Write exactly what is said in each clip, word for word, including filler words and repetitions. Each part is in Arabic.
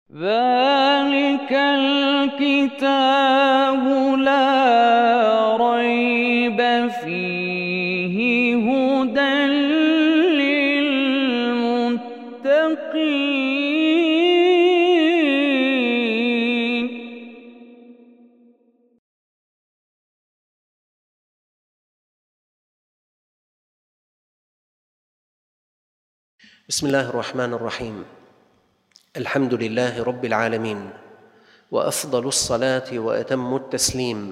ذلك الكتاب لا ريب فيه هدى للمتقين. بسم الله الرحمن الرحيم. الحمد لله رب العالمين، وأفضل الصلاة وأتم التسليم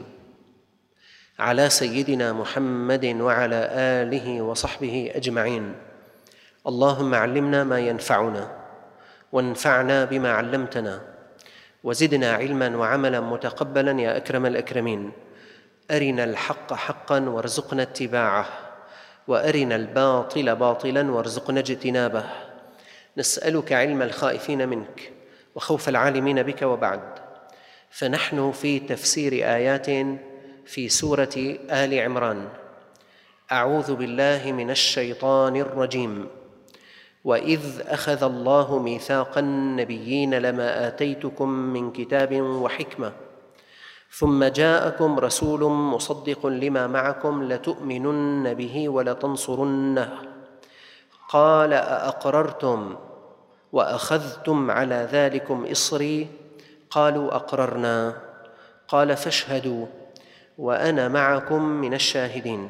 على سيدنا محمد وعلى آله وصحبه أجمعين. اللهم علمنا ما ينفعنا وانفعنا بما علمتنا وزدنا علما وعملا متقبلا يا أكرم الأكرمين. أرنا الحق حقا وارزقنا اتباعه، وأرنا الباطل باطلا وارزقنا اجتنابه. نسألك علم الخائفين منك وخوف العالمين بك. وبعد، فنحن في تفسير آيات في سورة آل عمران. أعوذ بالله من الشيطان الرجيم. وإذ أخذ الله ميثاق النبيين لما آتيتكم من كتاب وحكمة ثم جاءكم رسول مصدق لما معكم لتؤمنن به ولتنصرنه قال أأقررتم وأخذتم على ذلكم إصري قالوا أقررنا قال فاشهدوا وأنا معكم من الشاهدين.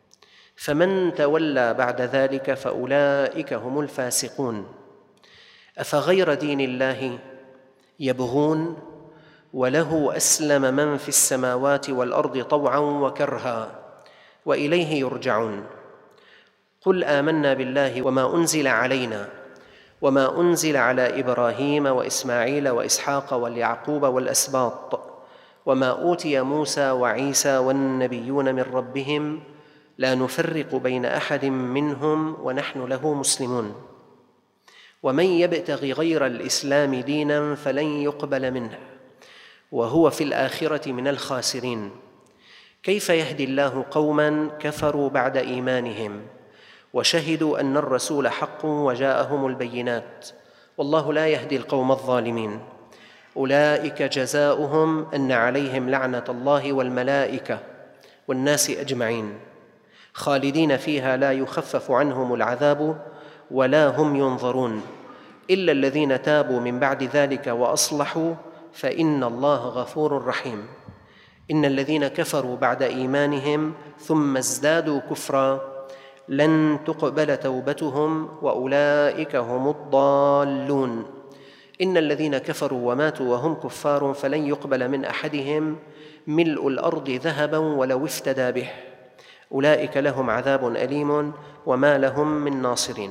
فمن تولى بعد ذلك فأولئك هم الفاسقون. أفغير دين الله يبغون وله أسلم من في السماوات والأرض طوعا وكرها وإليه يرجعون. قل آمنا بالله وما أنزل علينا وما أنزل على إبراهيم وإسماعيل وإسحاق واليعقوب والأسباط وما أوتي موسى وعيسى والنبيون من ربهم لا نفرق بين أحد منهم ونحن له مسلمون. ومن يبتغ غير الإسلام دينا فلن يقبل منه وهو في الآخرة من الخاسرين. كيف يهدي الله قوما كفروا بعد إيمانهم وشهدوا أن الرسول حق وجاءهم البينات والله لا يهدي القوم الظالمين. أولئك جزاؤهم أن عليهم لعنة الله والملائكة والناس أجمعين خالدين فيها لا يخفف عنهم العذاب ولا هم ينظرون إلا الذين تابوا من بعد ذلك وأصلحوا فإن الله غفور رحيم. إن الذين كفروا بعد إيمانهم ثم ازدادوا كفرا لن تقبل توبتهم وأولئك هم الضالون. إن الذين كفروا وماتوا وهم كفار فلن يقبل من أحدهم ملء الأرض ذهبا ولو افتدى به أولئك لهم عذاب أليم وما لهم من ناصرين.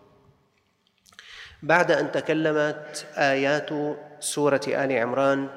بعد أن تكلمت آيات سورة آل عمران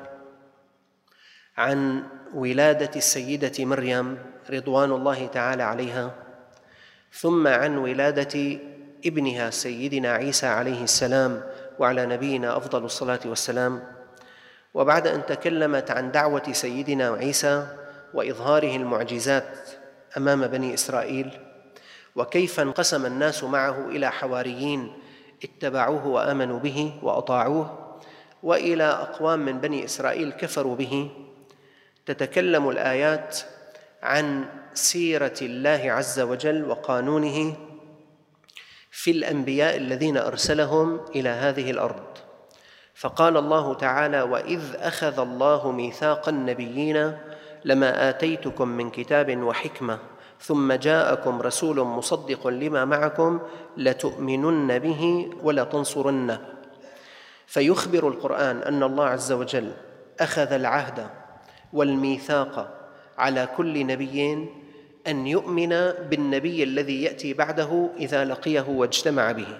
عن ولادة السيدة مريم رضوان الله تعالى عليها، ثم عن ولادة ابنها سيدنا عيسى عليه السلام وعلى نبينا أفضل الصلاة والسلام، وبعد أن تكلمت عن دعوة سيدنا عيسى وإظهاره المعجزات أمام بني إسرائيل، وكيف انقسم الناس معه إلى حواريين اتبعوه وآمنوا به وأطاعوه، وإلى أقوام من بني إسرائيل كفروا به، تتكلم الآيات عن سيرة الله عز وجل وقانونه في الأنبياء الذين أرسلهم إلى هذه الأرض. فقال الله تعالى: وإذ أخذ الله ميثاق النبيين لما آتيتكم من كتاب وحكمة ثم جاءكم رسول مصدق لما معكم لتؤمنن به ولتنصرنه. فيخبر القرآن أن الله عز وجل أخذ العهد والميثاق على كل نبي أن يؤمن بالنبي الذي يأتي بعده إذا لقيه واجتمع به.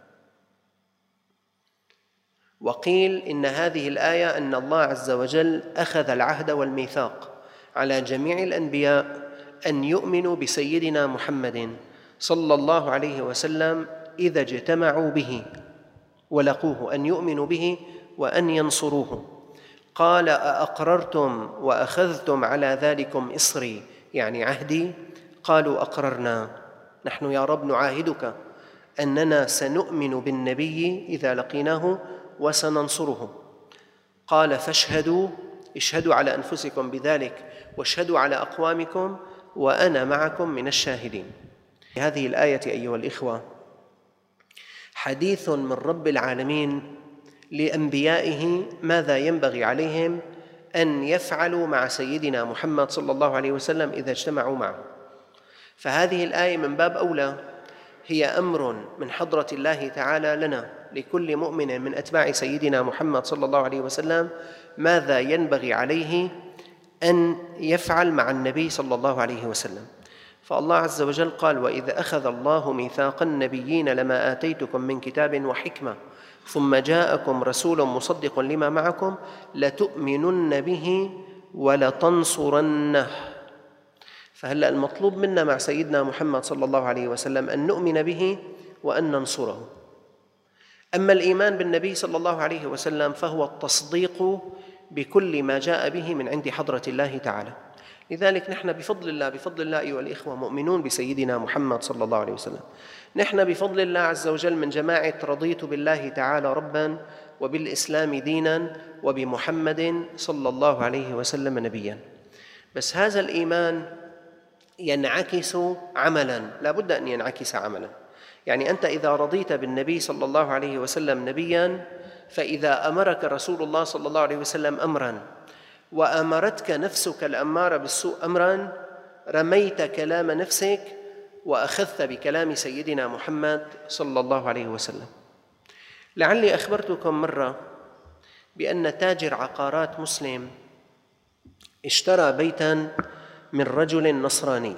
وقيل إن هذه الآية أن الله عز وجل أخذ العهد والميثاق على جميع الأنبياء أن يؤمنوا بسيدنا محمد صلى الله عليه وسلم إذا اجتمعوا به ولقوه، أن يؤمنوا به وأن ينصروه. قال: أأقررتم وأخذتم على ذلكم إصري، يعني عهدي؟ قالوا: أقررنا، نحن يا رب نعاهدك أننا سنؤمن بالنبي إذا لقيناه وسننصره. قال فاشهدوا، اشهدوا على أنفسكم بذلك واشهدوا على أقوامكم وأنا معكم من الشاهدين. هذه الآية أيها الإخوة حديث من رب العالمين لأنبيائه ماذا ينبغي عليهم أن يفعلوا مع سيدنا محمد صلى الله عليه وسلم إذا اجتمعوا معه. فهذه الآية من باب أولى هي أمر من حضرة الله تعالى لنا لكل مؤمن من أتباع سيدنا محمد صلى الله عليه وسلم ماذا ينبغي عليه أن يفعل مع النبي صلى الله عليه وسلم. فالله عز وجل قال: وإذا أخذ الله ميثاق النبيين لما آتيتكم من كتاب وحكمة ثم جاءكم رسول مصدق لما معكم لتؤمنن به ولتنصرنه. فهلأ المطلوب منا مع سيدنا محمد صلى الله عليه وسلم أن نؤمن به وأن ننصره. أما الإيمان بالنبي صلى الله عليه وسلم فهو التصديق بكل ما جاء به من عند حضرة الله تعالى. لذلك نحن بفضل الله بفضل الله أيها الإخوة مؤمنون بسيدنا محمد صلى الله عليه وسلم. نحن بفضل الله عز وجل من جماعة رضيت بالله تعالى ربا وبالإسلام دينا وبمحمد صلى الله عليه وسلم نبيا. بس هذا الإيمان ينعكس عملا، لا بد أن ينعكس عملا. يعني أنت إذا رضيت بالنبي صلى الله عليه وسلم نبيا، فإذا أمرك رسول الله صلى الله عليه وسلم أمرا وأمرتك نفسك الأمارة بالسوء أمرا، رميت كلام نفسك وأخذت بكلام سيدنا محمد صلى الله عليه وسلم. لعلي أخبرتكم مرة بأن تاجر عقارات مسلم اشترى بيتا من رجل نصراني.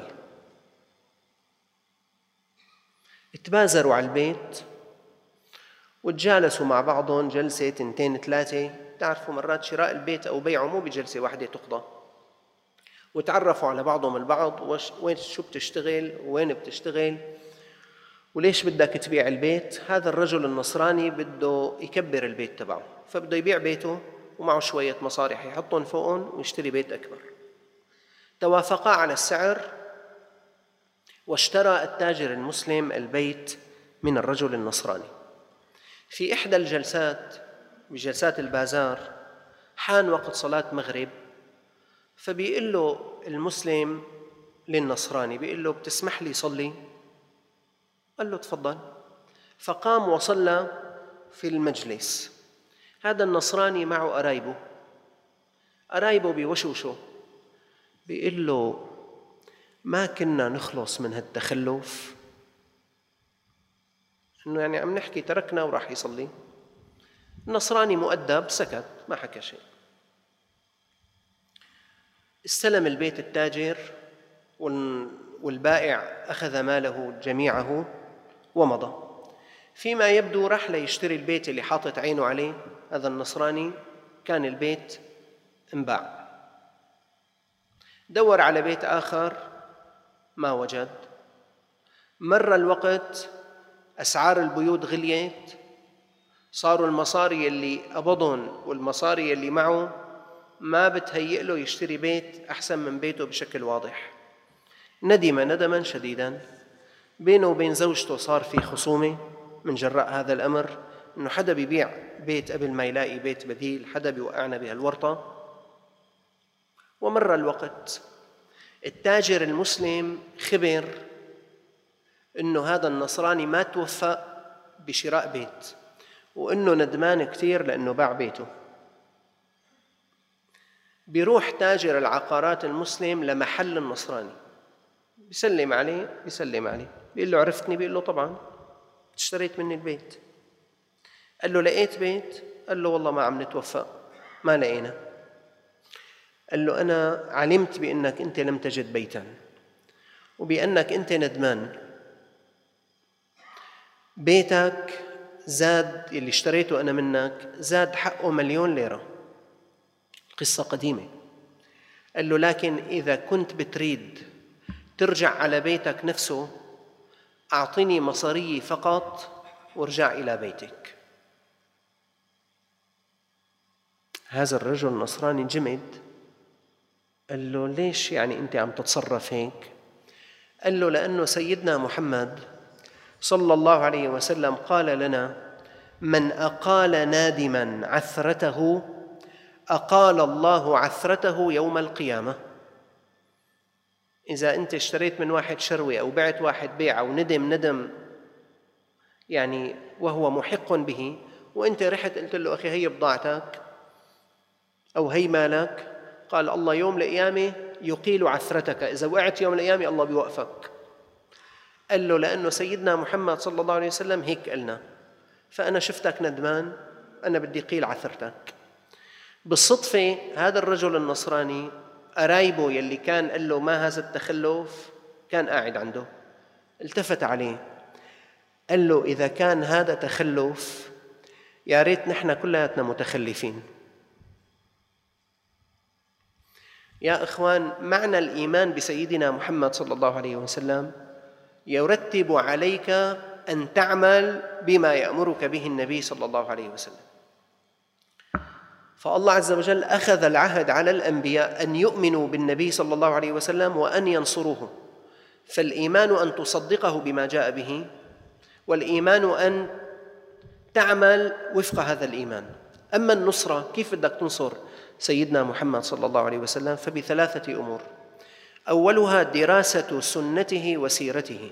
اتبازروا على البيت وتجالسوا مع بعضهم جلسة تنتين ثلاثة. تعرفوا مرات شراء البيت أو بيعه مو بجلسة واحدة تقضى، وتعرفوا على بعضهم البعض، وين شو بتشتغل وين بتشتغل وليش بدك تبيع البيت. هذا الرجل النصراني بده يكبر البيت تبعه، فبده يبيع بيته ومعه شوية مصاريح يحطهم فوقهم ويشتري بيت أكبر. توافقا على السعر واشترى التاجر المسلم البيت من الرجل النصراني. في إحدى الجلسات بجلسات البازار حان وقت صلاة مغرب، فبيقول له المسلم للنصراني، بيقول له بتسمح لي صلي؟ قال له تفضل. فقام وصلى في المجلس. هذا النصراني معه قرايبه، قرايبه بيوشوشوا، بيقول له ما كنا نخلص من هالتخلف، إنه يعني عم نحكي تركنا وراح يصلي. النصراني مؤدب سكت ما حكى شيء. استلم البيت التاجر والبائع أخذ ماله جميعه ومضى. فيما يبدو راح ليشتري البيت اللي حاطط عينه عليه هذا النصراني، كان البيت انباع. دور على بيت آخر ما وجد. مر الوقت، أسعار البيوت غليت، صاروا المصاري اللي قبضهم والمصاري اللي معه ما بتهيئ له يشتري بيت أحسن من بيته بشكل واضح. ندم ندما شديدا. بينه وبين زوجته صار في خصومة من جراء هذا الأمر، إنه حدا بيبيع بيت قبل ما يلاقي بيت بديل، حدا بيوقعنا بهالورطة. ومر الوقت، التاجر المسلم خبر إنه هذا النصراني ما توفق بشراء بيت، وإنه ندمان كتير لأنه باع بيته. بيروح تاجر العقارات المسلم لمحل النصراني، بيسلم عليه بيسلم عليه بيقول له عرفتني؟ بيقول له طبعا، اشتريت مني البيت. قال له لقيت بيت؟ قال له والله ما عم نتوفق، ما لقينا. قال له أنا علمت بأنك أنت لم تجد بيتا وبأنك أنت ندمان. بيتك زاد، اللي اشتريته أنا منك زاد حقه مليون ليرة. قصة قديمة. قال له لكن إذا كنت بتريد ترجع على بيتك نفسه أعطني مصاري فقط وارجع إلى بيتك. هذا الرجل النصراني جمد. قال له ليش يعني أنت عم تتصرف هيك؟ قال له لأنه سيدنا محمد صلى الله عليه وسلم قال لنا من أقال نادما عثرته أقال الله عثرته يوم القيامة. إذا أنت اشتريت من واحد شروي أو بعت واحد بيع أو ندم ندم يعني وهو محق به، وأنت رحت قلت له أخي هي بضاعتك أو هي مالك، قال الله يوم القيامة يقيل عثرتك، إذا وقعت يوم القيامة الله بيوقفك. قال له لأنه سيدنا محمد صلى الله عليه وسلم هيك قلنا، فأنا شفتك ندمان، أنا بدي قيل عثرتك. بالصدفة هذا الرجل النصراني قرايبه يلي كان قال له ما هذا التخلف كان قاعد عنده، التفت عليه قال له إذا كان هذا تخلف يا ريت نحن كلياتنا متخلفين. يا إخوان، معنى الإيمان بسيدنا محمد صلى الله عليه وسلم يرتب عليك أن تعمل بما يأمرك به النبي صلى الله عليه وسلم. فالله عز وجل أخذ العهد على الأنبياء أن يؤمنوا بالنبي صلى الله عليه وسلم وأن ينصروه. فالإيمان أن تصدقه بما جاء به، والإيمان أن تعمل وفق هذا الإيمان. أما النصرة، كيف بدك تنصر سيدنا محمد صلى الله عليه وسلم؟ فبثلاثة أمور. أولها دراسة سنته وسيرته.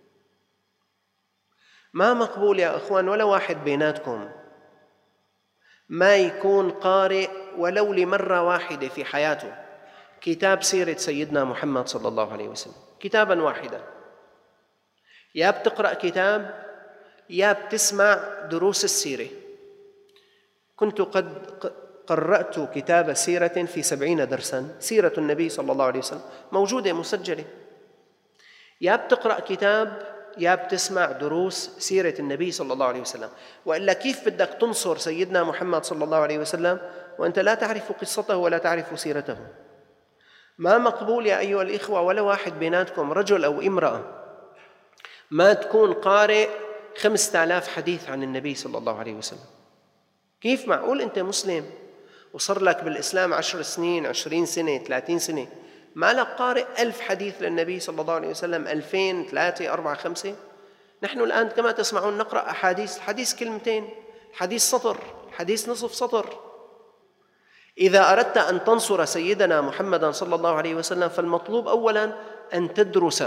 ما مقبول يا أخوان ولا واحد بيناتكم ما يكون قارئ ولو لمرة واحدة في حياته كتاب سيرة سيدنا محمد صلى الله عليه وسلم، كتاباً واحدا. يا بتقرأ كتاب يا بتسمع دروس السيرة. كنت قد قرأت كتاب سيرة في سبعين درساً، سيرة النبي صلى الله عليه وسلم موجودة مسجلة. يا بتقرأ كتاب يا بتسمع دروس سيرة النبي صلى الله عليه وسلم. وإلا كيف بدك تنصر سيدنا محمد صلى الله عليه وسلم وأنت لا تعرف قصته ولا تعرف سيرته؟ ما مقبول يا أيها الإخوة ولا واحد بيناتكم رجل أو امرأة ما تكون قارئ خمسة آلاف حديث عن النبي صلى الله عليه وسلم. كيف معقول أنت مسلم وصار لك بالإسلام عشر سنين، عشرين سنة، ثلاثين سنة، ما لك قارئ ألف حديث للنبي صلى الله عليه وسلم، ألفين، ثلاثة، أربعة، خمسة؟ نحن الآن كما تسمعون نقرأ أحاديث، الحديث كلمتين، حديث سطر، حديث نصف سطر. إذا أردت أن تنصر سيدنا محمدا صلى الله عليه وسلم فالمطلوب أولا أن تدرس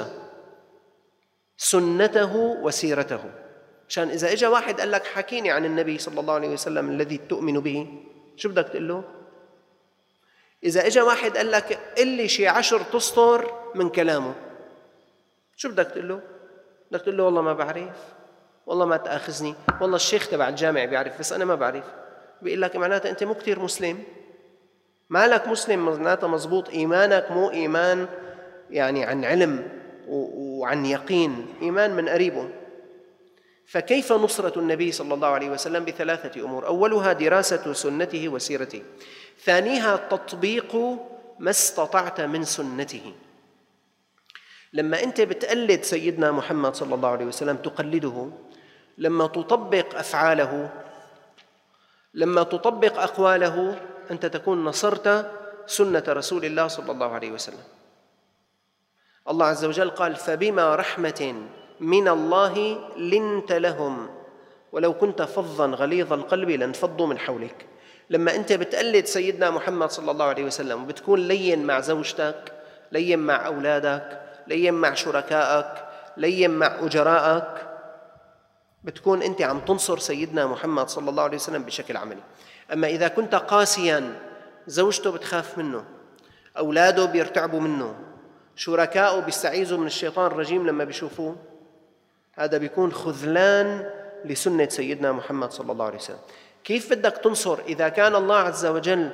سنته وسيرته. عشان إذا إجا واحد قال لك حكيني عن النبي صلى الله عليه وسلم الذي تؤمن به، شو بدك تقول له؟ إذا إجا واحد قال لك قل لي شي عشر تسطر من كلامه، شو بدك تقول له؟ بدك تقول له والله ما بعرف، والله ما تأخذني، والله الشيخ تبع الجامع بيعرف بس أنا ما بعرف. بيقول لك معناتها أنت مو كتير مسلم، مالك مسلم، معناتها مزبوط إيمانك مو إيمان يعني عن علم وعن يقين، إيمان من قريبه. فكيف نصرة النبي صلى الله عليه وسلم؟ بثلاثة أمور. أولها دراسة سنته وسيرته، ثانيها تطبيق ما استطعت من سنته. لما أنت بتقلد سيدنا محمد صلى الله عليه وسلم تقلده، لما تطبق أفعاله، لما تطبق أقواله، أنت تكون نصرت سنة رسول الله صلى الله عليه وسلم. الله عز وجل قال فبما رحمة من الله لنت لهم ولو كنت فظا غليظ القلب لانفضوا من حولك. لما أنت بتقلد سيدنا محمد صلى الله عليه وسلم وبتكون لين مع زوجتك، لين مع أولادك، لين مع شركائك، لين مع أجرائك، بتكون أنت عم تنصر سيدنا محمد صلى الله عليه وسلم بشكل عملي. أما إذا كنت قاسياً، زوجته بتخاف منه، أولاده بيرتعبوا منه، شركائه بيستعيذوا من الشيطان الرجيم لما بيشوفوه، هذا بيكون خذلان لسنة سيدنا محمد صلى الله عليه وسلم. كيف بدك تنصر إذا كان الله عز وجل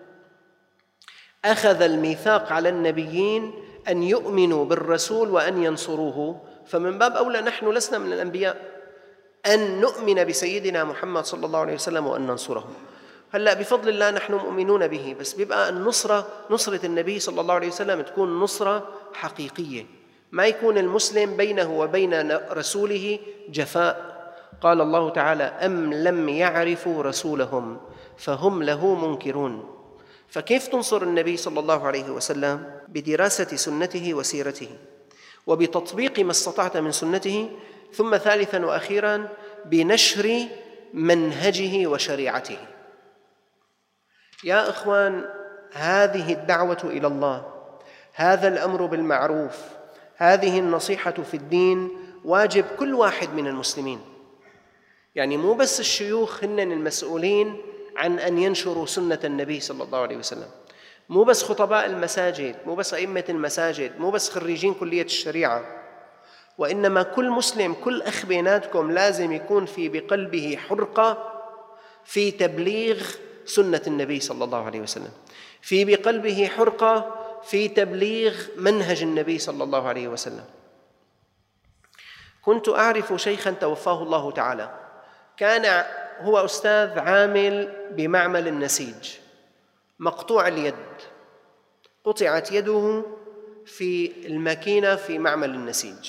أخذ الميثاق على النبيين أن يؤمنوا بالرسول وأن ينصروه؟ فمن باب أولى نحن لسنا من الأنبياء أن نؤمن بسيدنا محمد صلى الله عليه وسلم وأن ننصره. هلأ بفضل الله نحن مؤمنون به، بس بيبقى النصرة نصرة النبي صلى الله عليه وسلم تكون نصرة حقيقية، ما يكون المسلم بينه وبين رسوله جفاء. قال الله تعالى أم لم يعرفوا رسولهم فهم له منكرون. فكيف تنصر النبي صلى الله عليه وسلم؟ بدراسة سنته وسيرته وبتطبيق ما استطعت من سنته، ثم ثالثاً وأخيراً بنشر منهجه وشريعته. يا إخوان، هذه الدعوة إلى الله، هذا الأمر بالمعروف، هذه النصيحة في الدين واجب كل واحد من المسلمين. يعني مو بس الشيوخ هن المسؤولين عن أن ينشروا سنة النبي صلى الله عليه وسلم، مو بس خطباء المساجد، مو بس أئمة المساجد، مو بس خريجين كلية الشريعة، وإنما كل مسلم، كل أخ بيناتكم لازم يكون في بقلبه حرقة في تبليغ سنة النبي صلى الله عليه وسلم، في بقلبه حرقة في تبليغ منهج النبي صلى الله عليه وسلم. كنت أعرف شيخاً توفاه الله تعالى، كان هو أستاذ عامل بمعمل النسيج، مقطوع اليد، قطعت يده في الماكينة في معمل النسيج،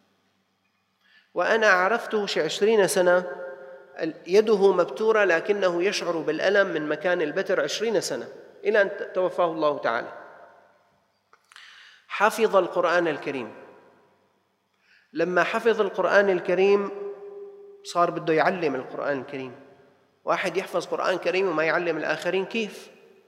وأنا عرفته شي عشرين سنة، يده مبتورة لكنه يشعر بالألم من مكان البتر عشرين سنة إلى أن توفاه الله تعالى. حفظ القرآن الكريم، لما حفظ القرآن الكريم صار بده يعلم القرآن الكريم. واحد يحفظ قرآن كريم وما يعلم الآخرين كيف؟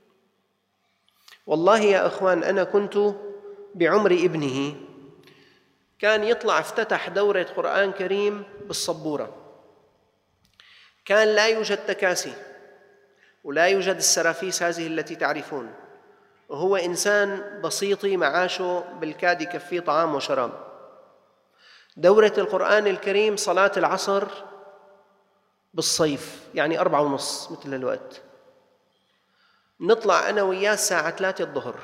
والله يا أخوان، أنا كنت بعمر ابنه، كان يطلع افتتح دورة قرآن كريم بالصبورة، كان لا يوجد تكاسي ولا يوجد السرافيس هذه التي تعرفون، وهو إنسان بسيطي معاشه بالكاد يكفيه طعام وشراب. دورة القرآن الكريم صلاة العصر بالصيف، يعني أربعة ونص مثل الوقت، نطلع أنا وياه الساعة ثلاثة الظهر،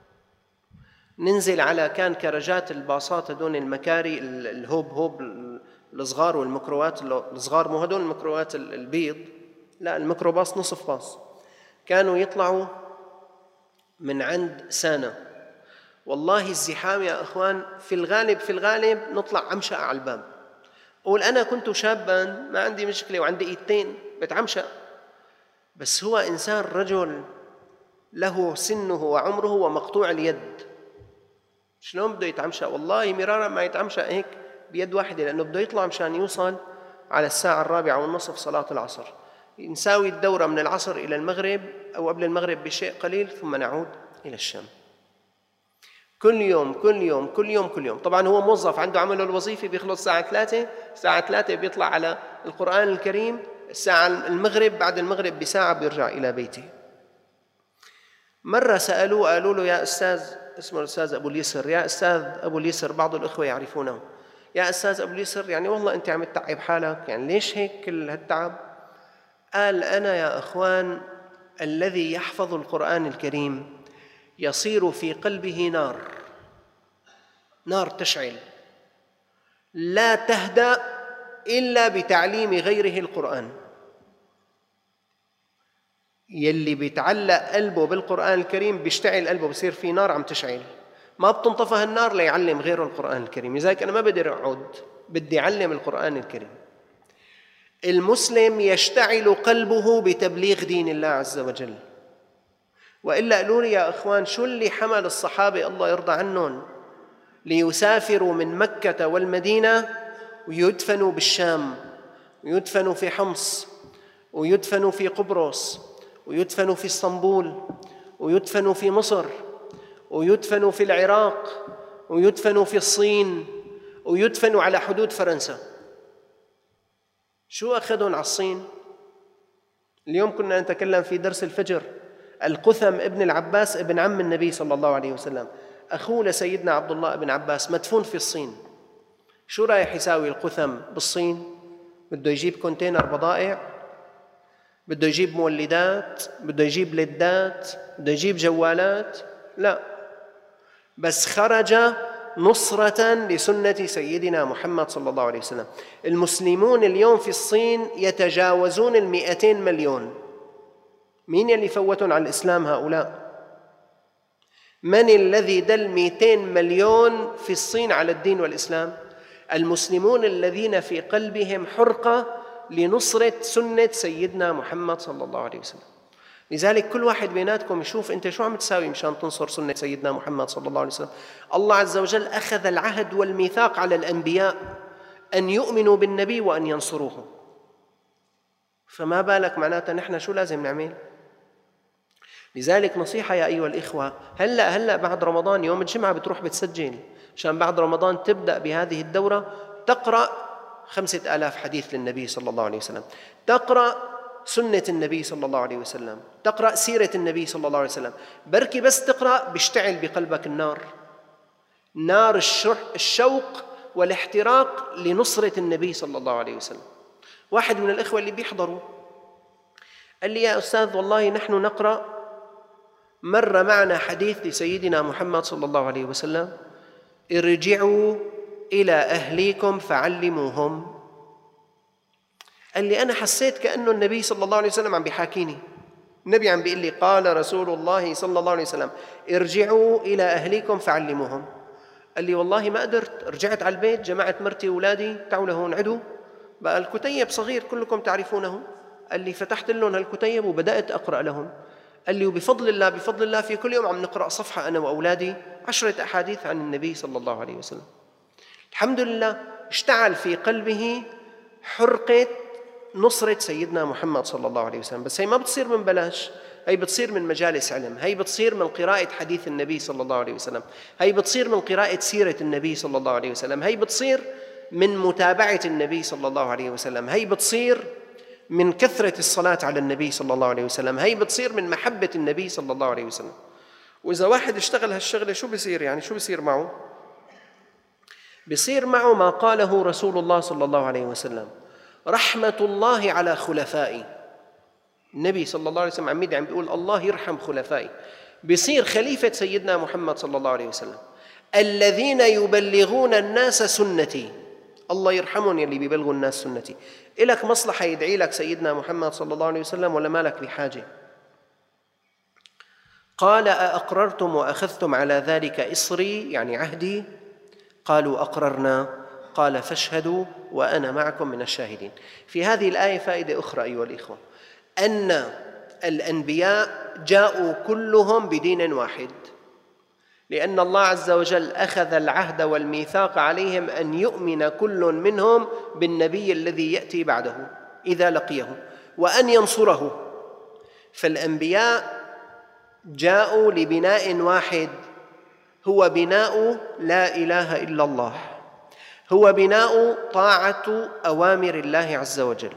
ننزل على كان كرجات الباصات هدول المكاري الهوب هوب الصغار والميكروات الصغار، مو هدول الميكروات البيض، لا الميكروباص نصف باص، كانوا يطلعوا من عند سانا. والله الزحام يا أخوان، في الغالب في الغالب نطلع عمشق على الباب. قول أنا كنت شاباً ما عندي مشكلة وعندي إيدتين بتعمشق، بس هو إنسان رجل له سنه وعمره ومقطوع اليد، شلون بده يتعمشق؟ والله مرارا ما يتعمشق هيك بيد واحدة، لأنه بده يطلع مشان يوصل على الساعة الرابعة والنصف صلاة العصر، نساوي الدورة من العصر إلى المغرب أو قبل المغرب بشيء قليل ثم نعود إلى الشام. كل يوم كل يوم كل يوم كل يوم. طبعا هو موظف عنده عمله الوظيفي، بيخلص الساعة ثلاثة، الساعة ثلاثة بيطلع على القرآن الكريم، الساعة المغرب بعد المغرب بساعة بيرجع إلى بيته. مرة سألوه قالوا له يا أستاذ، اسمه الأستاذ أبو اليسر، يا أستاذ أبو اليسر، بعض الأخوة يعرفونه، يا أستاذ أبو اليسر يعني والله أنت عم تتعب حالك، يعني ليش هيك كل هالتعب؟ قال أنا يا أخوان الذي يحفظ القرآن الكريم يصير في قلبه نار، نار تشعل لا تهدأ إلا بتعليم غيره القرآن. يلي بيتعلق قلبه بالقرآن الكريم بيشتعل قلبه، بصير في نار عم تشعل، ما بتنطفى النار ليعلم غيره القرآن الكريم. لذلك أنا ما بدي أقعد، بدي أعلم القرآن الكريم. المسلم يشتعل قلبه بتبليغ دين الله عز وجل. وإلا قالوا لي يا أخوان، شو اللي حمل الصحابة الله يرضى عنهم ليسافروا من مكة والمدينة ويدفنوا بالشام، ويدفنوا في حمص، ويدفنوا في قبرص، ويدفنوا في اسطنبول، ويدفنوا في مصر، ويدفنوا في العراق، ويدفنوا في الصين، ويدفنوا على حدود فرنسا؟ شو أخذهم على الصين؟ اليوم كنا نتكلم في درس الفجر، القثم ابن العباس ابن عم النبي صلى الله عليه وسلم، أخوه لسيدنا عبد الله بن عباس، مدفون في الصين. شو رايح يساوي القثم بالصين؟ بده يجيب كونتينر بضائع، بده يجيب مولدات، بده يجيب لدات، بده يجيب جوالات؟ لا، بس خرج نصرة لسنة سيدنا محمد صلى الله عليه وسلم. المسلمون اليوم في الصين يتجاوزون المئتين مليون. مين يلي فوتون على الإسلام هؤلاء؟ من الذي دل مئتين مليون في الصين على الدين والإسلام؟ المسلمون الذين في قلبهم حرقة لنصرة سنة سيدنا محمد صلى الله عليه وسلم. لذلك كل واحد بيناتكم يشوف أنت شو عم تساوي مشان تنصر سنة سيدنا محمد صلى الله عليه وسلم. الله عز وجل أخذ العهد والميثاق على الأنبياء أن يؤمنوا بالنبي وأن ينصروه، فما بالك معناتها نحن شو لازم نعمل؟ لذلك نصيحة يا أيها الإخوة، هلأ هلأ بعد رمضان يوم الجمعة بتروح بتسجل عشان بعد رمضان تبدأ بهذه الدورة، تقرأ خمسة آلاف حديث للنبي صلى الله عليه وسلم، تقرأ سنة النبي صلى الله عليه وسلم، تقرأ سيرة النبي صلى الله عليه وسلم. بركي بس تقرأ بيشتعل بقلبك النار، نار الشوق والاحتراق لنصرة النبي صلى الله عليه وسلم. واحد من الإخوة اللي بيحضروا قال لي: يا أستاذ والله نحن نقرأ، مر معنا حديث لسيدنا محمد صلى الله عليه وسلم: ارجعوا إلى أهليكم فعلموهم. قال لي: أنا حسيت كأنه النبي صلى الله عليه وسلم عم بيحاكيني، النبي عم بيقول لي: قال رسول الله صلى الله عليه وسلم ارجعوا إلى أهليكم فعلموهم. قال لي: والله ما قدرت، رجعت على البيت، جمعت مرتي وأولادي، تعالوا لهون عدوا بقى الكتيب صغير كلكم تعرفونه. قال لي: فتحت لهم هالكتيب وبدأت أقرأ لهم. قال لي: وبفضل الله بفضل الله في كل يوم عم نقرأ صفحة أنا وأولادي، عشرة أحاديث عن النبي صلى الله عليه وسلم. الحمد لله اشتعل في قلبه حرقة نصرة سيدنا محمد صلى الله عليه وسلم. بس هي ما بتصير من بلاش، هي بتصير من مجالس علم، هي بتصير من قراءة حديث النبي صلى الله عليه وسلم، هي بتصير من قراءة سيرة النبي صلى الله عليه وسلم، هي بتصير من متابعة النبي صلى الله عليه وسلم، هي بتصير من كثرة الصلاة على النبي صلى الله عليه وسلم، هي بتصير من محبة النبي صلى الله عليه وسلم. وإذا واحد اشتغل هالشغلة شو بصير؟ يعني شو بصير معه؟ بصير معه ما قاله رسول الله صلى الله عليه وسلم: رحمة الله على خلفائي. النبي صلى الله عليه وسلم عميد عم بيقول: الله يرحم خلفائي. بصير خليفة سيدنا محمد صلى الله عليه وسلم الذين يبلغون الناس سنتي. الله يرحمهم يلي بيبلغوا الناس سنتي. إلك مصلحة يدعي لك سيدنا محمد صلى الله عليه وسلم ولا مالك بحاجة؟ قال: أأقررتم وأخذتم على ذلك إصري، يعني عهدي؟ قالوا: أقررنا. قال: فاشهدوا وأنا معكم من الشاهدين. في هذه الآية فائدة أخرى أيها الإخوة، أن الأنبياء جاءوا كلهم بدين واحد، لأن الله عز وجل أخذ العهد والميثاق عليهم أن يؤمن كل منهم بالنبي الذي يأتي بعده إذا لقيه وأن ينصره. فالأنبياء جاءوا لبناء واحد، هو بناء لا إله إلا الله، هو بناء طاعة أوامر الله عز وجل.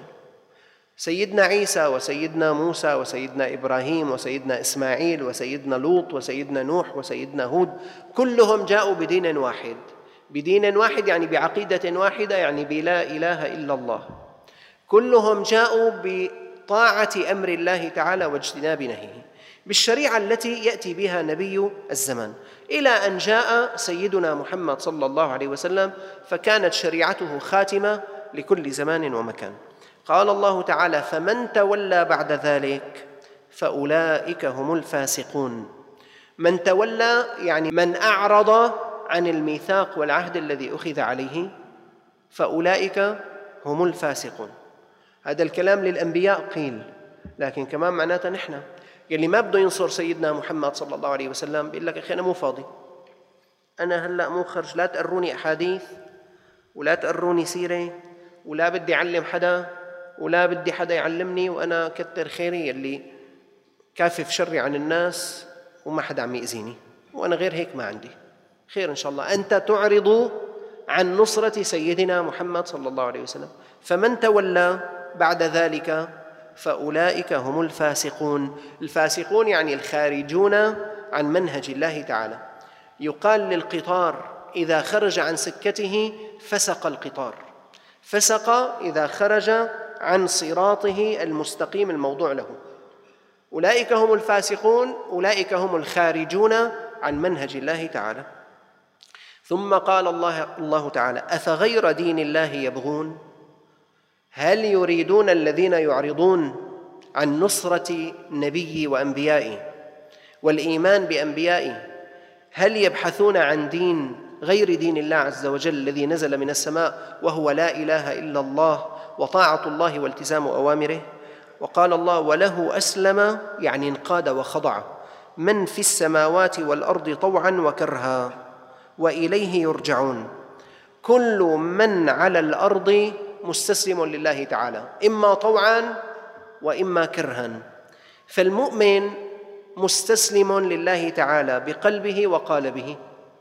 سيدنا عيسى وسيدنا موسى وسيدنا إبراهيم وسيدنا إسماعيل وسيدنا لوط وسيدنا نوح وسيدنا هود كلهم جاءوا بدين واحد. بدين واحد يعني بعقيدة واحدة، يعني بلا إله إلا الله. كلهم جاءوا بطاعة أمر الله تعالى واجتناب نهيه، بالشريعة التي يأتي بها نبي الزمان، إلى أن جاء سيدنا محمد صلى الله عليه وسلم فكانت شريعته خاتمة لكل زمان ومكان. قال الله تعالى: فمن تولى بعد ذلك فأولئك هم الفاسقون. من تولى يعني من أعرض عن الميثاق والعهد الذي أخذ عليه، فأولئك هم الفاسقون. هذا الكلام للأنبياء قيل، لكن كمان معناته نحن يلي ما بده ينصر سيدنا محمد صلى الله عليه وسلم بيقول لك: أخي أنا مو فاضي، أنا هلأ مو خرج، لا تقروني أحاديث ولا تقروني سيرة ولا بدي أعلم حدا ولا بدي حدا يعلمني، وأنا كتر خيري يلي كافف شري عن الناس وما حدا عم يأذيني، وأنا غير هيك ما عندي خير إن شاء الله. أنت تعرض عن نصرة سيدنا محمد صلى الله عليه وسلم. فمن تولى بعد ذلك فأولئك هم الفاسقون. الفاسقون يعني الخارجون عن منهج الله تعالى. يقال للقطار إذا خرج عن سكته فسق القطار، فسق إذا خرج عن صراطه المستقيم الموضوع له. أولئك هم الفاسقون، أولئك هم الخارجون عن منهج الله تعالى. ثم قال الله, الله تعالى: أفغير دين الله يبغون؟ هل يريدون الذين يعرضون عن نصرة نبي وأنبيائه والإيمان بأنبيائه، هل يبحثون عن دين غير دين الله عز وجل الذي نزل من السماء وهو لا إله إلا الله وطاعة الله والتزام أوامره؟ وقال الله: وله أسلم يعني انقاد وخضع من في السماوات والأرض طوعا وكرها وإليه يرجعون. كل من على الأرض مستسلم لله تعالى، إما طوعا وإما كرها. فالمؤمن مستسلم لله تعالى بقلبه وقالبه،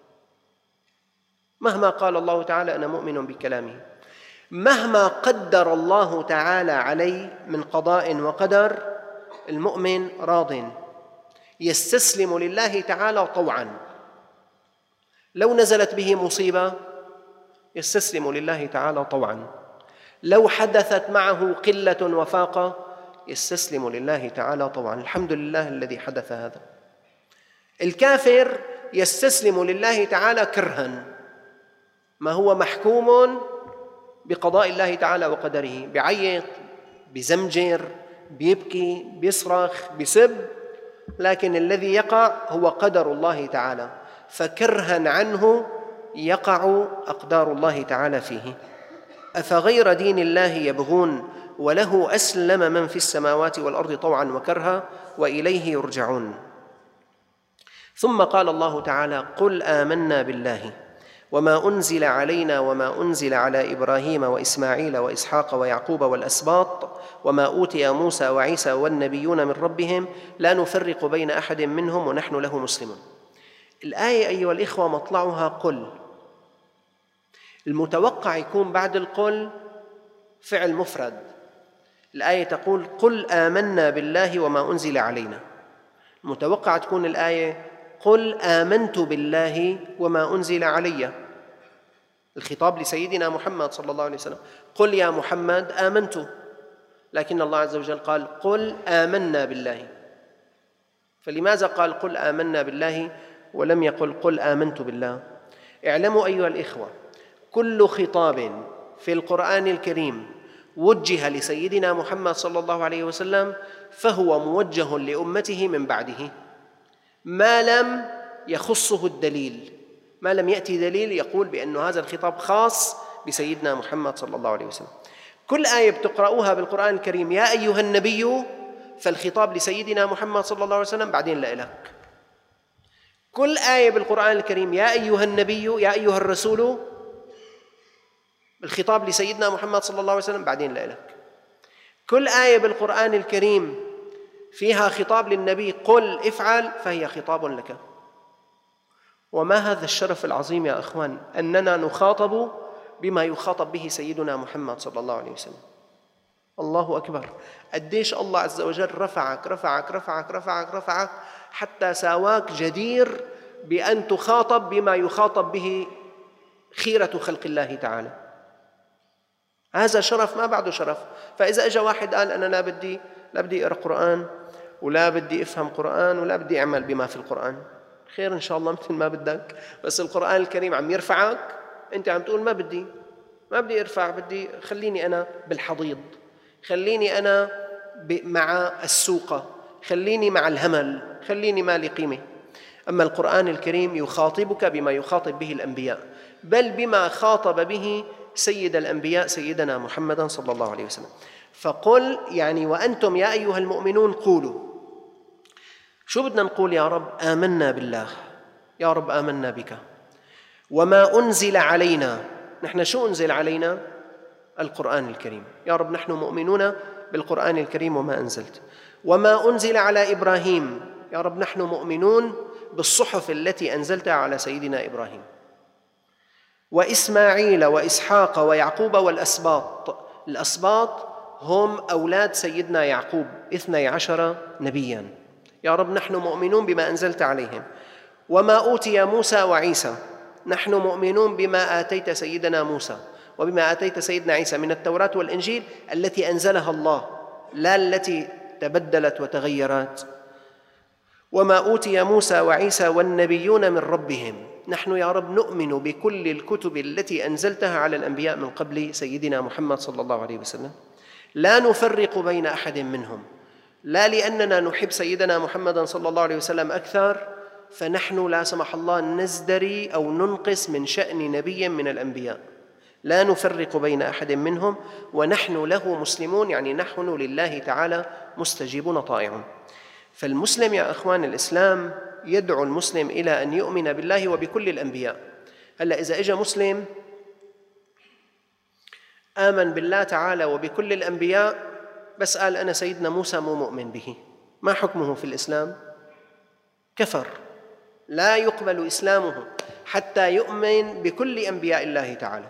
مهما قال الله تعالى أنا مؤمن بكلامه، مهما قدر الله تعالى عليه من قضاء وقدر، المؤمن راضٍ يستسلم لله تعالى طوعاً. لو نزلت به مصيبة يستسلم لله تعالى طوعاً، لو حدثت معه قلة وفاقة يستسلم لله تعالى طوعاً. الحمد لله الذي حدث هذا. الكافر يستسلم لله تعالى كرها، ما هو محكوم بقضاء الله تعالى وقدره، بيعيط، بزمجر، بيبكي، بيصرخ، بيسب، لكن الذي يقع هو قدر الله تعالى، فكرها عنه يقع أقدار الله تعالى فيه. أفغير دين الله يبغون وله أسلم من في السماوات والأرض طوعا وكرها وإليه يرجعون. ثم قال الله تعالى: قل آمنا بالله وما أنزل علينا وما أنزل على إبراهيم وإسماعيل وإسحاق ويعقوب والأسباط وما أوتي موسى وعيسى والنبيون من ربهم لا نفرق بين أحد منهم ونحن له مسلمون. الآية أيها الإخوة مطلعها قل، المتوقع يكون بعد القل فعل مفرد. الآية تقول: قل آمنا بالله وما أنزل علينا، المتوقع تكون الآية: قل آمنت بالله وما أنزل علي. الخطاب لسيدنا محمد صلى الله عليه وسلم: قل يا محمد آمنت، لكن الله عز وجل قال: قل آمنا بالله. فلماذا قال قل آمنا بالله ولم يقل قل آمنت بالله؟ اعلموا أيها الإخوة، كل خطاب في القرآن الكريم وجه لسيدنا محمد صلى الله عليه وسلم فهو موجه لأمته من بعده، ما لم يخصه الدليل، ما لم يأتي دليل يقول بأن هذا الخطاب خاص بسيدنا محمد صلى الله عليه وسلم. كل آية بتقرأوها بالقرآن الكريم يا أيها النبي، فالخطاب لسيدنا محمد صلى الله عليه وسلم، بعدين لإلك. كل آية بالقرآن الكريم يا أيها النبي يا أيها الرسول، الخطاب لسيدنا محمد صلى الله عليه وسلم، بعدين لإلك. كل آية بالقرآن الكريم فيها خطاب للنبي قل افعل، فهي خطاب لك. وما هذا الشرف العظيم يا أخوان، أننا نخاطب بما يخاطب به سيدنا محمد صلى الله عليه وسلم. الله أكبر، قديش الله عز وجل رفعك رفعك رفعك رفعك رفعك حتى ساواك جدير بأن تخاطب بما يخاطب به خيرة خلق الله تعالى. هذا شرف ما بعده شرف. فإذا أجا واحد قال أنا لا بدي لا بدي أقرأ قرآن ولا بدي أفهم قرآن ولا بدي أعمل بما في القرآن، خير إن شاء الله مثل ما بدك، بس القرآن الكريم عم يرفعك، أنت عم تقول ما بدي ما بدي أرفع، بدي خليني أنا بالحضيض، خليني أنا مع السوقة، خليني مع الهمل، خليني ما لي قيمة. أما القرآن الكريم يخاطبك بما يخاطب به الأنبياء، بل بما خاطب به سيد الأنبياء سيدنا محمدا صلى الله عليه وسلم. فقل يعني وأنتم يا أيها المؤمنون قولوا. شو بدنا نقول يا رب؟ آمنا بالله، يا رب آمنا بك. وما أنزل علينا، نحن شو أنزل علينا؟ القرآن الكريم. يا رب نحن مؤمنون بالقرآن الكريم وما أنزلت. وما أنزل على إبراهيم، يا رب نحن مؤمنون بالصحف التي أنزلتها على سيدنا إبراهيم. وإسماعيل وإسحاق ويعقوب والأسباط، الأسباط هم أولاد سيدنا يعقوب اثني عشر نبياً، يا رب نحن مؤمنون بما أنزلت عليهم. وما أوتي موسى وعيسى، نحن مؤمنون بما آتيت سيدنا موسى وبما آتيت سيدنا عيسى من التوراة والإنجيل التي أنزلها الله، لا التي تبدلت وتغيرت. وما أوتي موسى وعيسى والنبيون من ربهم، نحن يا رب نؤمن بكل الكتب التي أنزلتها على الأنبياء من قبل سيدنا محمد صلى الله عليه وسلم، لا نفرق بين أحد منهم، لا لأننا نحب سيدنا محمد صلى الله عليه وسلم أكثر فنحن لا سمح الله نزدري أو ننقص من شأن نبي من الأنبياء، لا نفرق بين أحد منهم ونحن له مسلمون، يعني نحن لله تعالى مستجيبون طائعون. فالمسلم يا أخوان، الإسلام يدعو المسلم إلى أن يؤمن بالله وبكل الأنبياء. هلأ إذا إجا مسلم آمن بالله تعالى وبكل الأنبياء بس قال أنا سيدنا موسى مو مؤمن به، ما حكمه في الإسلام؟ كفر، لا يقبل إسلامه حتى يؤمن بكل أنبياء الله تعالى،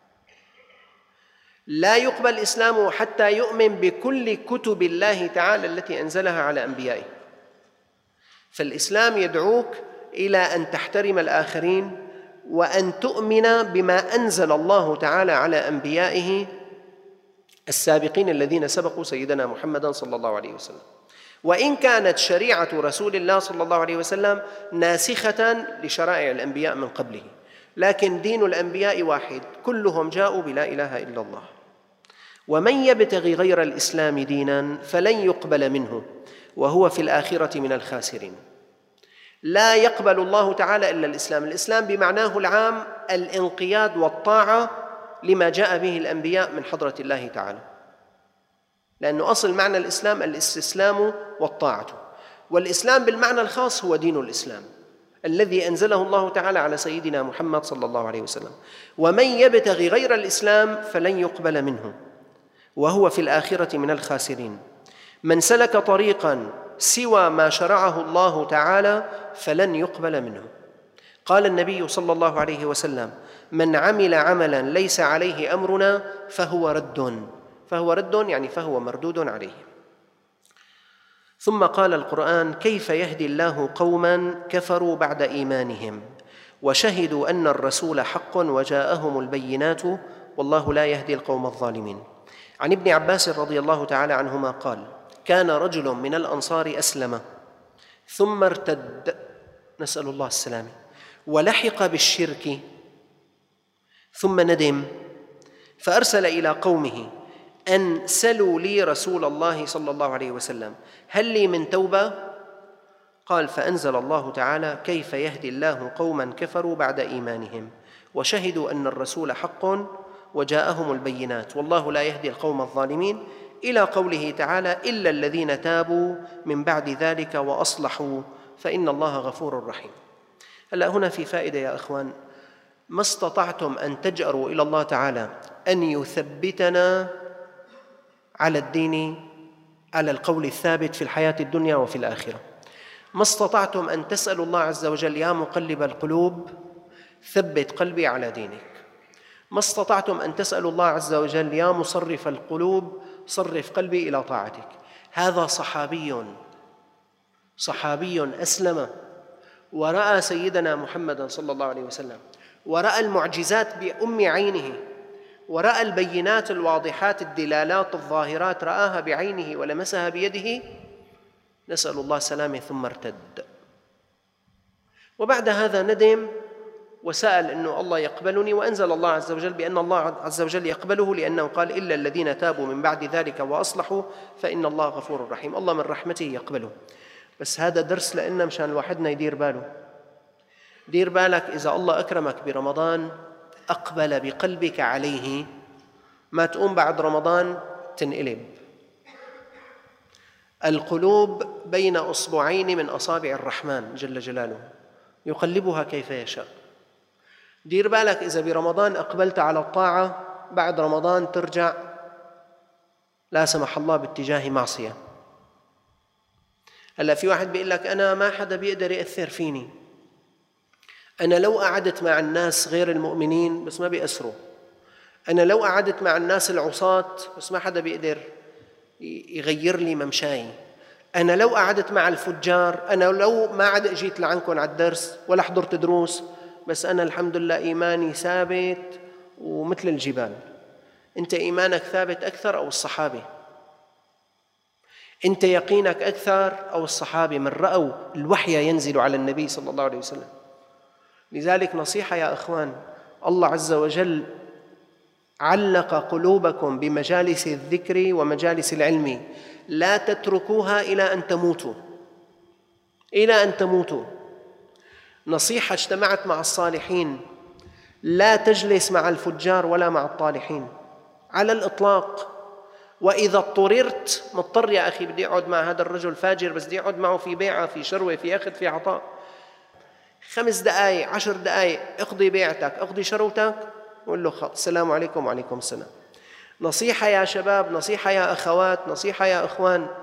لا يقبل إسلامه حتى يؤمن بكل كتب الله تعالى التي أنزلها على أنبيائه. فالإسلام يدعوك إلى أن تحترم الآخرين وأن تؤمن بما أنزل الله تعالى على أنبيائه السابقين الذين سبقوا سيدنا محمدا صلى الله عليه وسلم، وإن كانت شريعة رسول الله صلى الله عليه وسلم ناسخة لشرائع الأنبياء من قبله، لكن دين الأنبياء واحد، كلهم جاءوا بلا إله إلا الله. ومن يبتغي غير الإسلام دينا فلن يقبل منه وهو في الآخرة من الخاسرين. لا يقبل الله تعالى إلا الإسلام. الإسلام بمعناه العام الانقياد والطاعة لما جاء به الأنبياء من حضرة الله تعالى، لأنه أصل معنى الإسلام الاستسلام والطاعة، والإسلام بالمعنى الخاص هو دين الإسلام الذي أنزله الله تعالى على سيدنا محمد صلى الله عليه وسلم. ومن يبتغي غير الإسلام فلن يقبل منه وهو في الآخرة من الخاسرين. من سلك طريقا سوى ما شرعه الله تعالى فلن يقبل منه. قال النبي صلى الله عليه وسلم: من عمل عملا ليس عليه أمرنا فهو رد. فهو رد يعني فهو مردود عليه. ثم قال القرآن: كيف يهدي الله قوما كفروا بعد إيمانهم وشهدوا أن الرسول حق وجاءهم البينات والله لا يهدي القوم الظالمين. عن ابن عباس رضي الله تعالى عنهما قال: كان رجل من الأنصار أسلم ثم ارتد، نسأل الله السلامة، ولحق بالشرك ثم ندم فأرسل إلى قومه أن سلوا لي رسول الله صلى الله عليه وسلم هل لي من توبة؟ قال: فأنزل الله تعالى: كيف يهدي الله قوما كفروا بعد إيمانهم وشهدوا أن الرسول حق وجاءهم البينات والله لا يهدي القوم الظالمين، إلى قوله تعالى: إلا الذين تابوا من بعد ذلك وأصلحوا فإن الله غفور رحيم. هلأ هنا في فائدة يا أخوان: ما استطعتم أن تجأروا إلى الله تعالى أن يثبتنا على الدين، على القول الثابت في الحياة الدنيا وفي الآخرة. ما استطعتم أن تسألوا الله عز وجل: يا مقلب القلوب ثبت قلبي على دينك. ما استطعتم أن تسألوا الله عز وجل: يا مصرف القلوب صرف قلبي إلى طاعتك. هذا صحابي صحابي أسلم ورأى سيدنا محمدا صلى الله عليه وسلم، ورأى المعجزات بأم عينه، ورأى البينات الواضحات الدلالات الظاهرات، رآها بعينه ولمسها بيده، نسأل الله السلامة، ثم ارتد. وبعد هذا ندم وسأل أنه الله يقبلني، وأنزل الله عز وجل بأن الله عز وجل يقبله، لأنه قال: إلا الذين تابوا من بعد ذلك وأصلحوا فإن الله غفور رحيم. الله من رحمته يقبله. بس هذا درس لنا مشان الواحدنا يدير باله. دير بالك إذا الله أكرمك برمضان أقبل بقلبك عليه، ما تقوم بعد رمضان تنقلب. القلوب بين أصبعين من أصابع الرحمن جل جلاله يقلبها كيف يشاء. دير بالك إذا برمضان أقبلت على الطاعة، بعد رمضان ترجع لا سمح الله باتجاه معصية. هلا في واحد بيقول لك: أنا ما حدا بيقدر يأثر فيني، أنا لو قعدت مع الناس غير المؤمنين بس ما بيأثروا، أنا لو قعدت مع الناس العصاة بس ما حدا بيقدر يغير لي ممشاي، أنا لو قعدت مع الفجار، أنا لو ما عاد جيت لعنكم على الدرس ولا حضرت دروس، بس أنا الحمد لله إيماني ثابت ومثل الجبال. أنت إيمانك ثابت أكثر أو الصحابة؟ أنت يقينك أكثر أو الصحابة من رأوا الوحي ينزل على النبي صلى الله عليه وسلم؟ لذلك نصيحة يا أخوان، الله عز وجل علق قلوبكم بمجالس الذكر ومجالس العلم، لا تتركوها إلى أن تموتوا، إلى أن تموتوا. نصيحة: اجتمعت مع الصالحين، لا تجلس مع الفجار ولا مع الطالحين على الإطلاق. وإذا اضطررت، مضطر يا أخي بدي أقعد مع هذا الرجل فاجر بس بدي أقعد معه في بيعة، في شروة، في أخذ، في عطاء، خمس دقائق عشر دقائق اقضي بيعتك، اقضي شروتك، وقل له السلام عليكم وعليكم السلام. نصيحة يا شباب، نصيحة يا أخوات، نصيحة يا أخوان: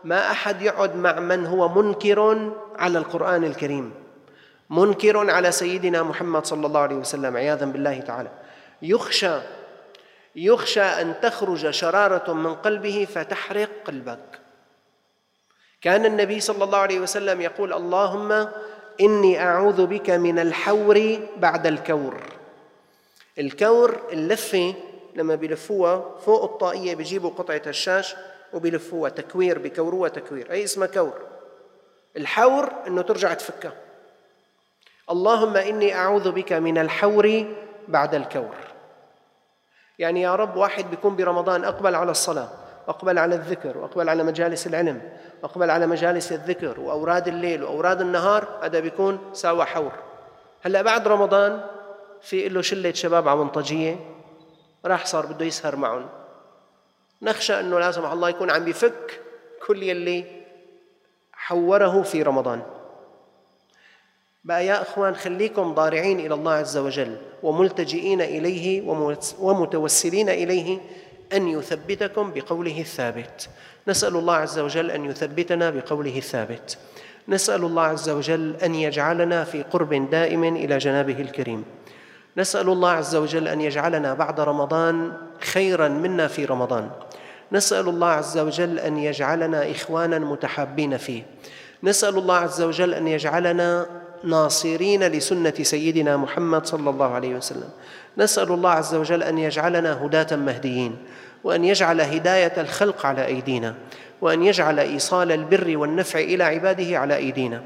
ما أحد يقعد مع من هو منكر على القرآن الكريم، منكر على سيدنا محمد صلى الله عليه وسلم عياذا بالله تعالى. يخشى يخشى أن تخرج شرارة من قلبه فتحرق قلبك. كان النبي صلى الله عليه وسلم يقول: اللهم إني أعوذ بك من الحور بعد الكور. الكور اللفة لما بيلفوها فوق الطاقية بيجيبوا قطعة الشاش وبيلفوها تكوير، بيكوروها تكوير، أي اسمها كور. الحور إنه ترجع تفكها. اللهم إني أعوذ بك من الحور بعد الكور. يعني يا رب، واحد بيكون برمضان أقبل على الصلاة وأقبل على الذكر وأقبل على مجالس العلم وأقبل على مجالس الذكر وأوراد الليل وأوراد النهار، هذا بيكون ساوى حور. هلأ بعد رمضان في له شلة شباب عمنطجية راح صار بده يسهر معهم، نخشى أنه لا سمح الله يكون عم بيفك كل يلي حوره في رمضان. بقى يا أخوان، خليكم ضارعين إلى الله عز وجل وملتجئين إليه ومتوسلين إليه أن يثبتكم بقوله الثابت. نسأل الله عز وجل أن يثبتنا بقوله الثابت. نسأل الله عز وجل أن يجعلنا في قرب دائم إلى جنابه الكريم. نسأل الله عز وجل أن يجعلنا بعد رمضان خيراً منا في رمضان. نسأل الله عز وجل أن يجعلنا إخواناً متحابين فيه. نسأل الله عز وجل أن يجعلنا ناصرين لسنة سيدنا محمد صلى الله عليه وسلم. نسأل الله عز وجل أن يجعلنا هداة مهديين، وأن يجعل هداية الخلق على أيدينا، وأن يجعل إيصال البر والنفع إلى عباده على أيدينا.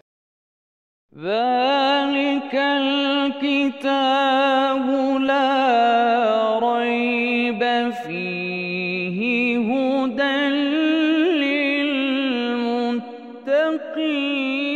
ذلك الكتاب لا ريب فيه هدى للمتقين.